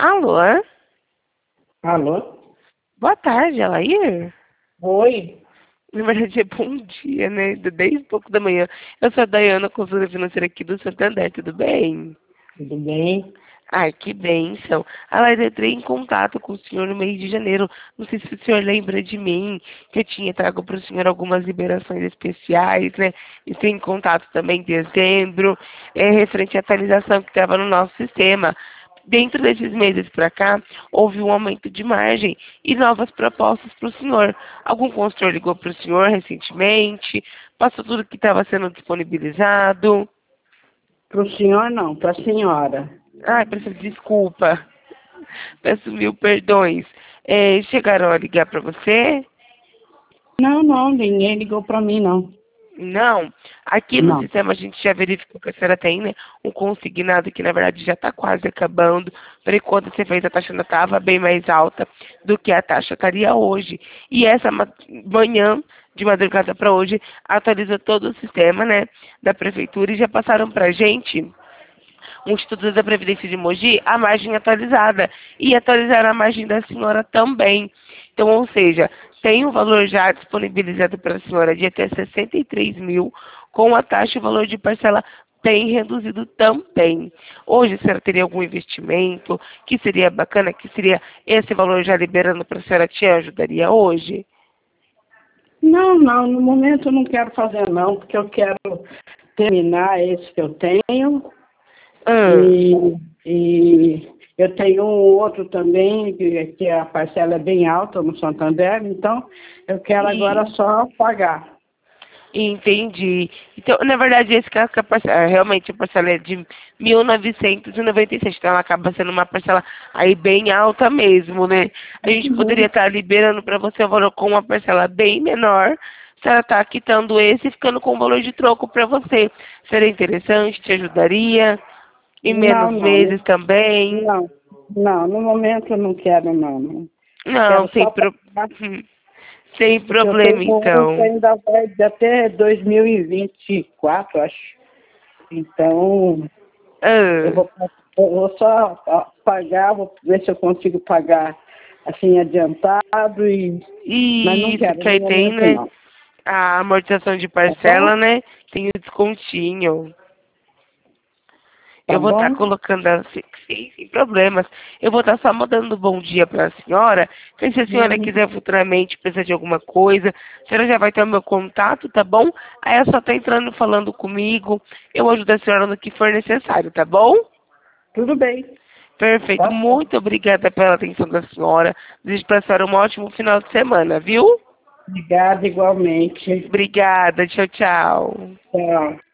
Alô? Alô? Boa tarde, Alair. Oi, Na verdade é bom dia, né? Desde pouco da manhã. Eu sou a Dayana, consultora financeira aqui do Santander, tudo bem? tudo bem? Ai, que bênção. Alair, eu entrei em contato com o senhor no mês de janeiro. Não sei se o senhor lembra de mim, que eu tinha trago para o senhor algumas liberações especiais, né? Entrei em contato também em dezembro, referente à atualização que estava no nosso sistema. Dentro desses meses para cá, houve um aumento de margem e novas propostas para o senhor. Algum consultor ligou para o senhor recentemente? Passou tudo que estava sendo disponibilizado? Para o senhor não, para a senhora. Ai, peço desculpa. Peço mil perdões. Chegaram a ligar para você? Não, não, ninguém ligou para mim, não. Não. Aqui no Não. sistema a gente já verificou que a senhora tem, né, um consignado que na verdade já está quase acabando. Por enquanto você fez a taxa ainda estava bem mais alta do que a taxa estaria hoje. E essa manhã, de madrugada para hoje, atualizou todo o sistema, né, da prefeitura e já passaram para a gente o Instituto da Previdência de Mogi a margem atualizada e atualizar a margem da senhora também. Então, ou seja, tem um valor já disponibilizado para a senhora de até 63 mil, com a taxa e o valor de parcela bem reduzido também. Hoje, a senhora teria algum investimento que seria bacana, que seria esse valor já liberando para a senhora, te ajudaria hoje? Não, não, no momento eu não quero fazer não, porque eu quero terminar esse que eu tenho Ah, e eu tenho um outro também, que a parcela é bem alta no Santander, então eu quero agora e só pagar. entendi. Então, na verdade, esse caso que a parcela, realmente a parcela é de 1.997, então ela acaba sendo uma parcela aí bem alta mesmo, né? A gente poderia Uhum. estar liberando para você o valor com uma parcela bem menor, se ela está quitando esse e ficando com o valor de troco para você. Seria interessante, te ajudaria, em Não, menos não, meses também. não, não, no momento eu não quero não, não. Não, Quero só pagar. sem Porque eu tenho problema um que então. ainda vai até 2024, acho. Então, eu Ah, vou, eu vou só pagar, vou ver se eu consigo pagar assim adiantado, mas não isso, quero que no aí tem, momento né? não. A amortização de Tá bom? parcela, né? Tem o descontinho. Tá Eu vou estar bom? colocando assim, sim, sem problemas. Eu vou estar só mandando um bom dia para a senhora. Que se a senhora Uhum. quiser futuramente precisar de alguma coisa, a senhora já vai ter o meu contato, tá bom? Aí é só estar entrando falando comigo. Eu ajudo a senhora no que for necessário, tá bom? Tudo bem. Perfeito. Tá bom. Muito obrigada pela atenção da senhora. Desejo para a senhora um ótimo final de semana, viu? Obrigada igualmente. Obrigada. Tchau, tchau. Tchau.